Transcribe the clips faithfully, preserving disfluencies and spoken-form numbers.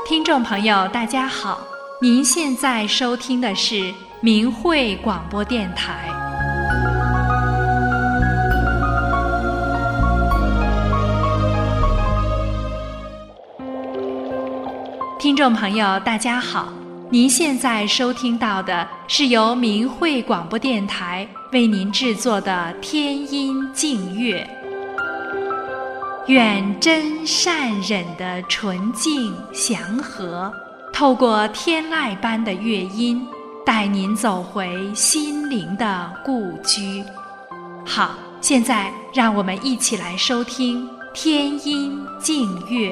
听众朋友大家好，您现在收听的是明慧广播电台。听众朋友大家好，您现在收听到的是由明慧广播电台为您制作的天音净乐。愿真善忍的纯净祥和，透过天籁般的乐音，带您走回心灵的故居。好，现在让我们一起来收听天音净乐。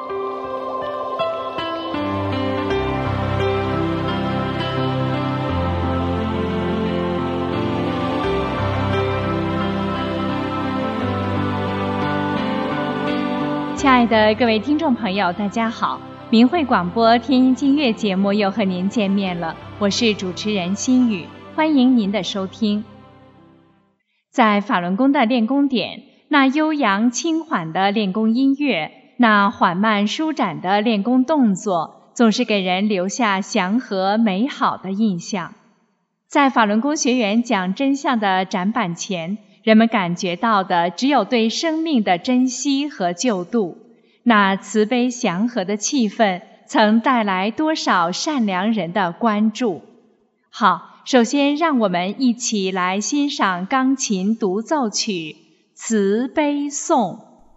亲爱的各位听众朋友大家好，明慧广播天音净乐节目又和您见面了，我是主持人心雨，欢迎您的收听。在法轮功的练功点，那悠扬轻缓的练功音乐，那缓慢舒展的练功动作，总是给人留下祥和美好的印象。在法轮功学员讲真相的展板前，人们感觉到的只有对生命的珍惜和救度，那慈悲祥和的气氛曾带来多少善良人的关注。好，首先让我们一起来欣赏钢琴独奏曲《慈悲颂》。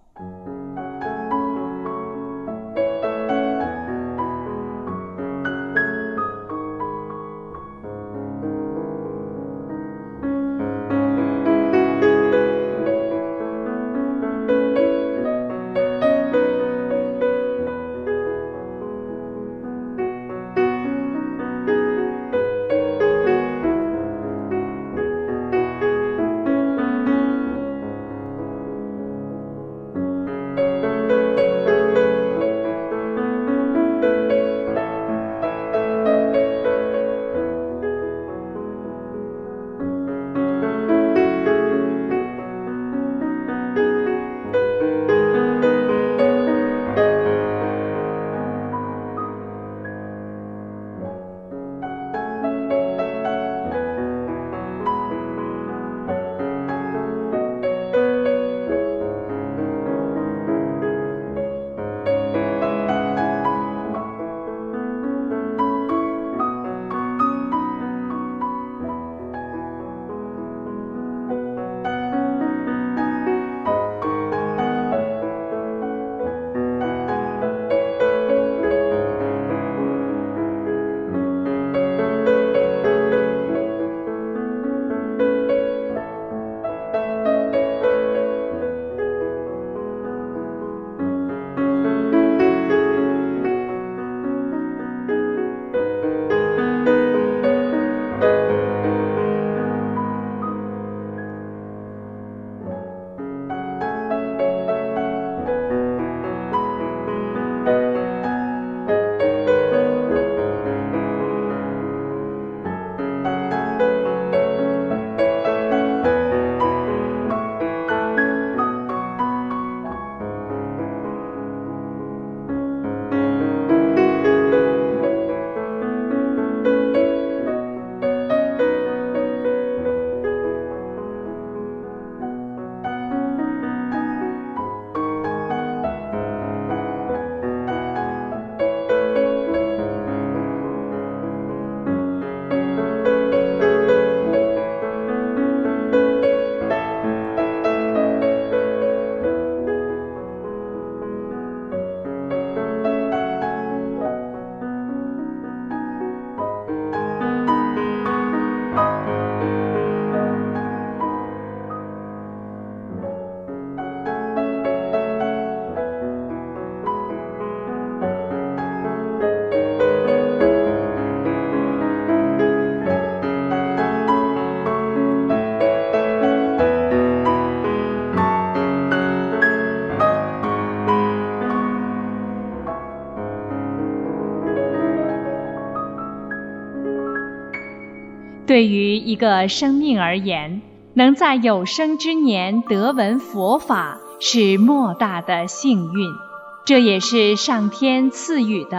对于一个生命而言，能在有生之年得闻佛法是莫大的幸运，这也是上天赐予的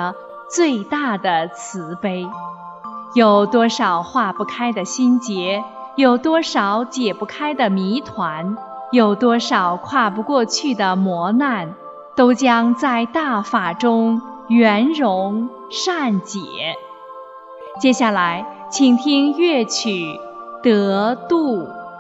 最大的慈悲。有多少化不开的心结，有多少解不开的谜团，有多少跨不过去的磨难，都将在大法中圆融善解。接下来请听乐曲《得度》。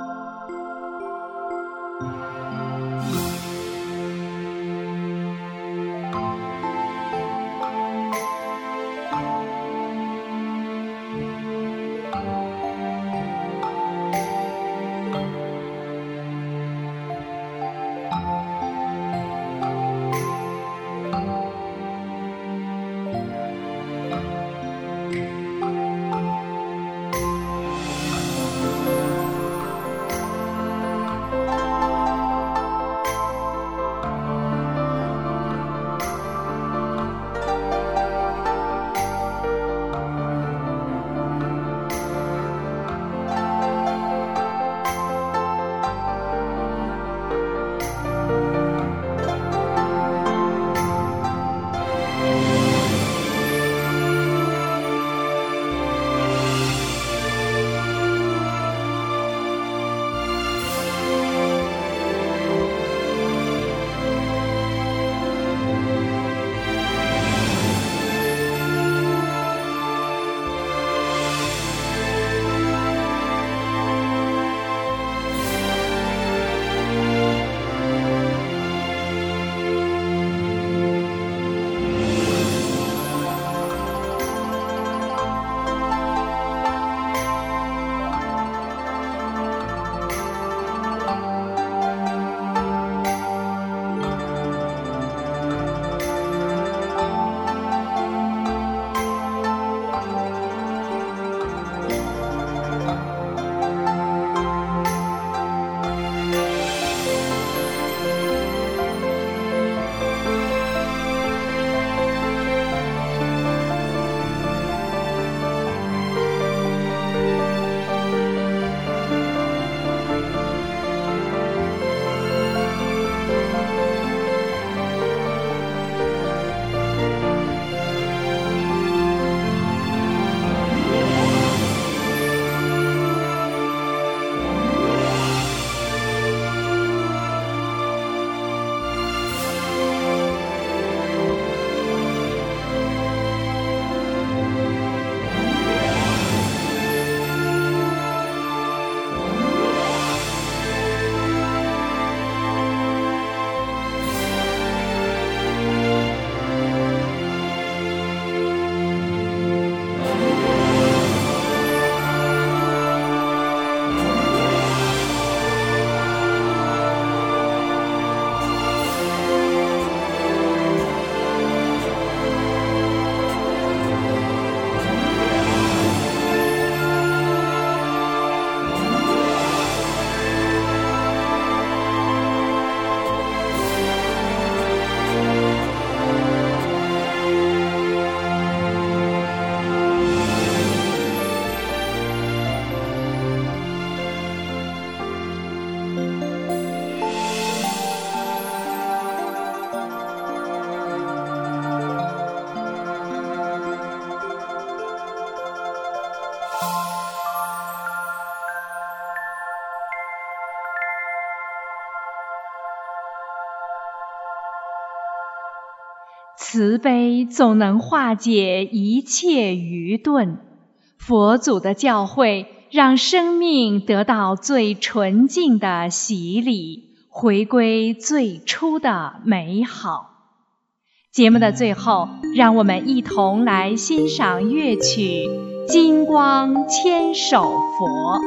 慈悲总能化解一切愚钝，佛祖的教诲让生命得到最纯净的洗礼，回归最初的美好。节目的最后，让我们一同来欣赏乐曲《金光千手佛》。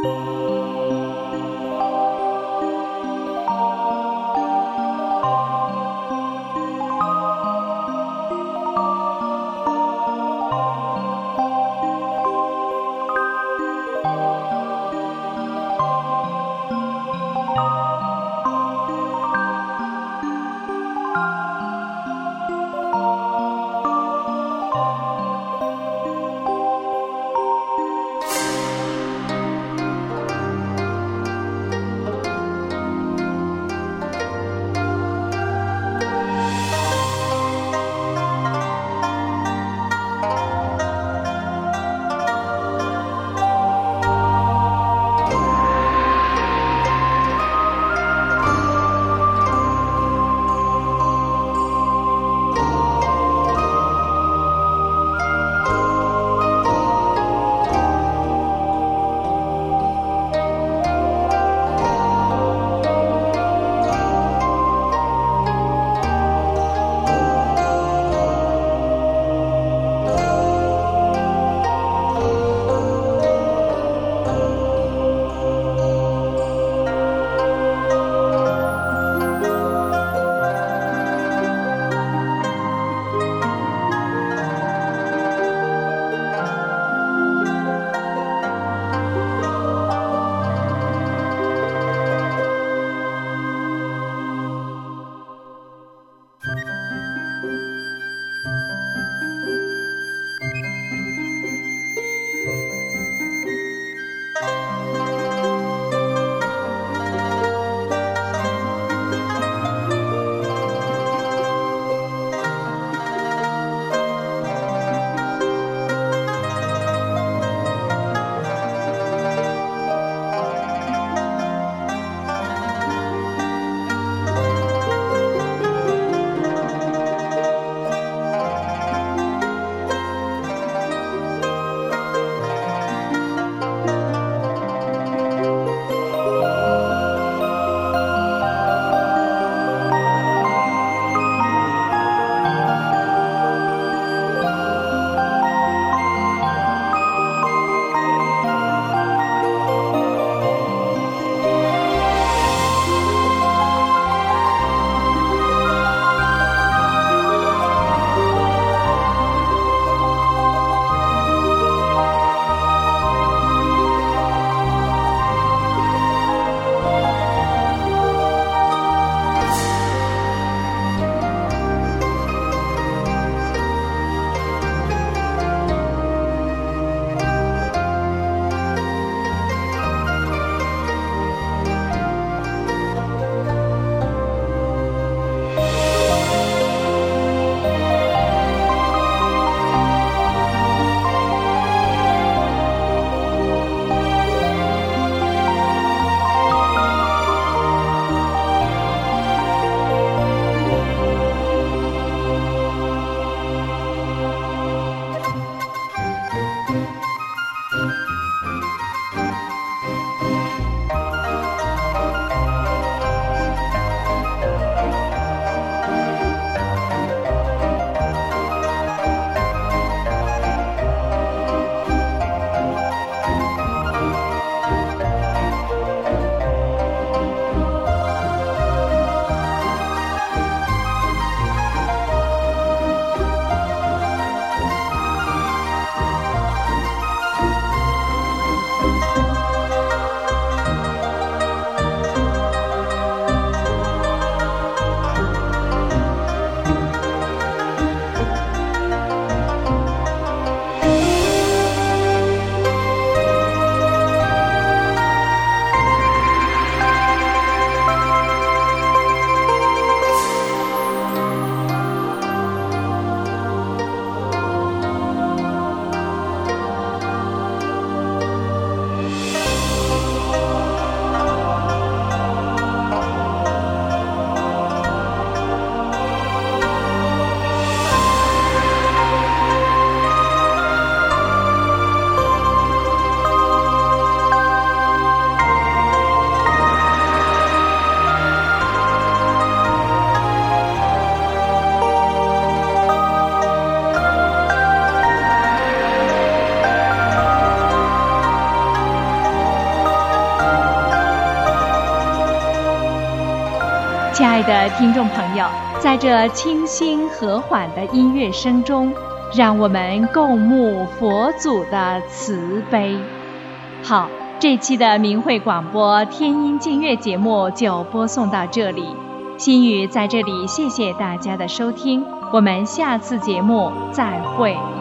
亲爱的听众朋友，在这清新和缓的音乐声中，让我们共沐佛祖的慈悲。好，这期的明慧广播天音净月节目就播送到这里。心语在这里谢谢大家的收听，我们下次节目再会。